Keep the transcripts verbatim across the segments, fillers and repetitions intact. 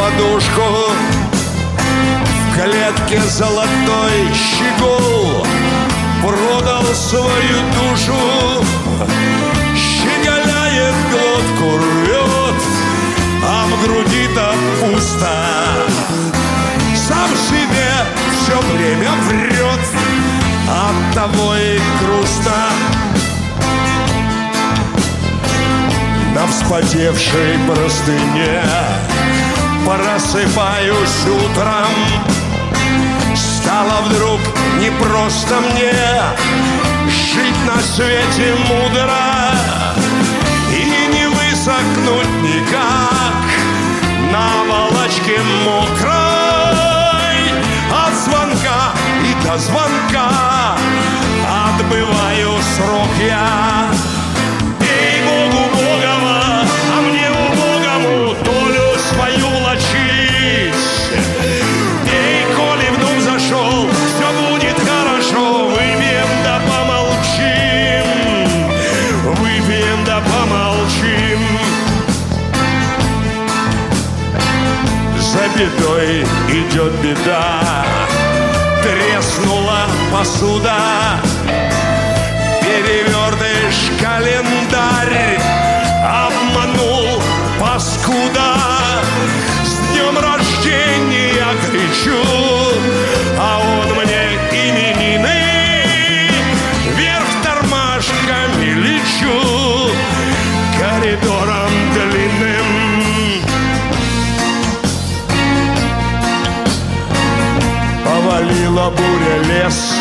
подушку. В клетке золотой щегол продал свою душу. Щеголяет, глотку рвет, а в груди-то пусто. Сам себе все время врет, оттого и грустно. На вспотевшей простыне просыпаюсь утром. Стало вдруг не просто мне жить на свете мудро и не высохнуть никак на волочке мокрой. От звонка и до звонка отбываю срок я. Ей-богу, Богова, а мне убогому долю свою влачить. Ей, коли внук зашел, все будет хорошо. Выпьем да помолчим, выпьем да помолчим. За бедой идет беда, треснула посуда. Перевертыш календарь обманул паскуда. С днем рождения кричу, а он мне именины. Вверх тормашками лечу коридором длинным. Повалила буря лес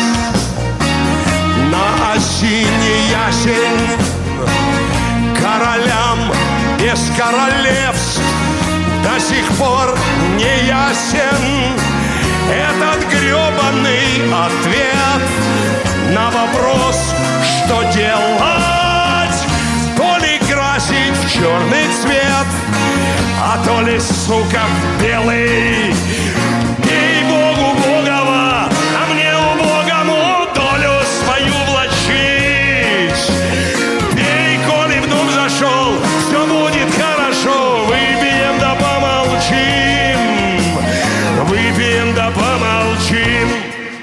на осенний ясень. Королям без королевств до сих пор не ясен этот гребаный ответ на вопрос, что делать. То ли красить в черный цвет, а то ли, сука, в белый. Ей-богу, Богова, а мне убогому долю свою влачить. Ей, коли внук зашел, все будет хорошо. Выпьем да помолчим, выпьем да помолчим.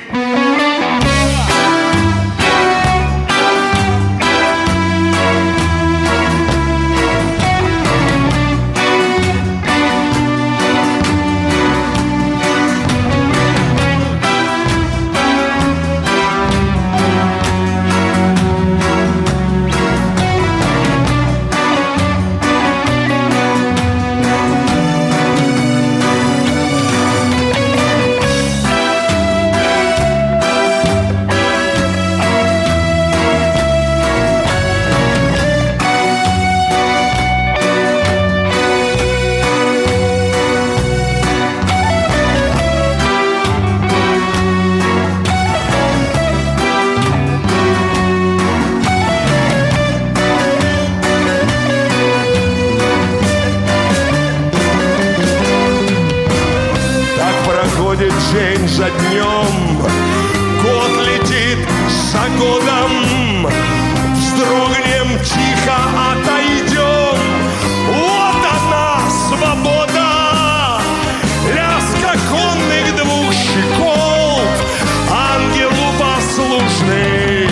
День за днем, год летит за годом. Вздрогнем, тихо отойдем. Вот она, свобода. Лязг конных двух щеколд, ангелу послушный.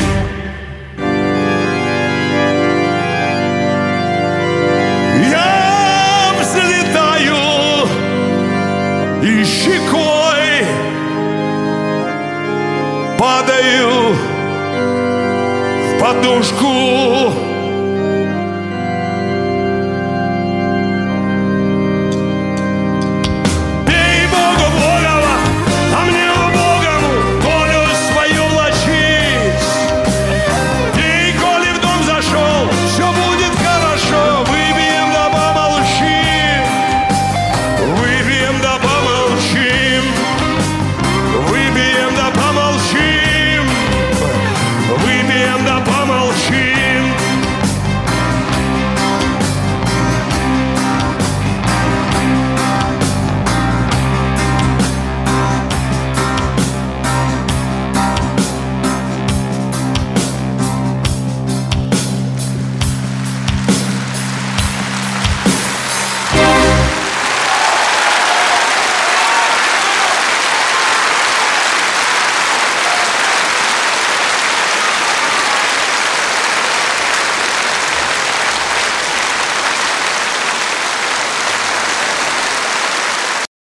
Я взлетаю и щекой падаю в подушку.